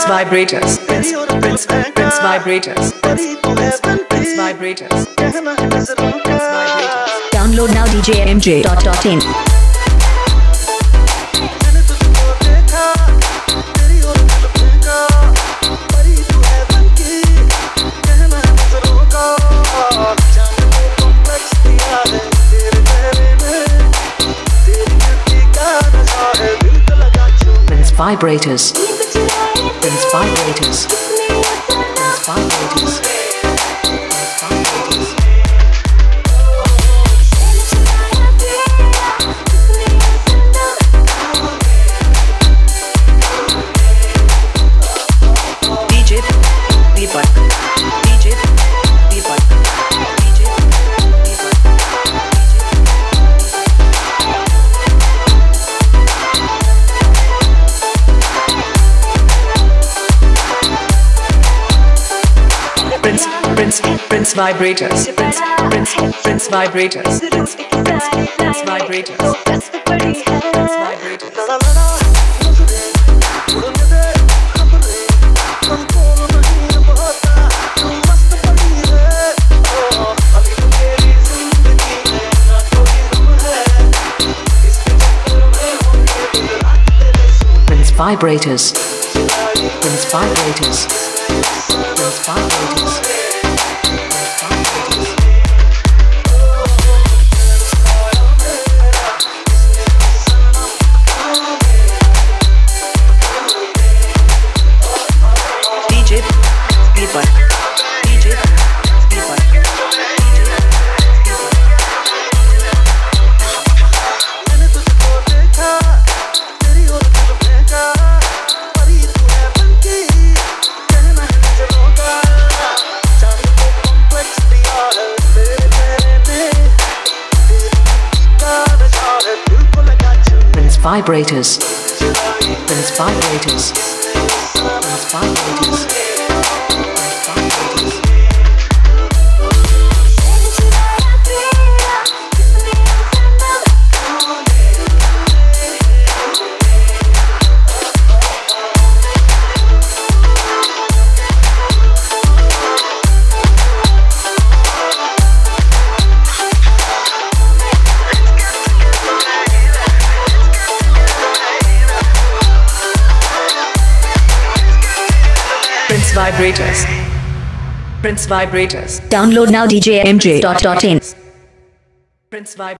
Vibrators. Prince Vibrators. Prince Vibrators. Download now djmj.in. Prince Vibrators. Prince Vibrators. Prince Vibrators. DJ Deepak. DJ Deepak. DJ Deepak. Prince Vibrators. Prince Vibrators. Prince Vibrators. Prince Vibrators. Prince Vibrators. Prince Vibrators. Prince Vibrators. DJ Deepak. DJ Deepak. Prince Vibrators. Prince Vibrators. Prince Vibrators. Prince Vibrators. Prince Vibrators. Download now djmj.in. Prince Vibrators.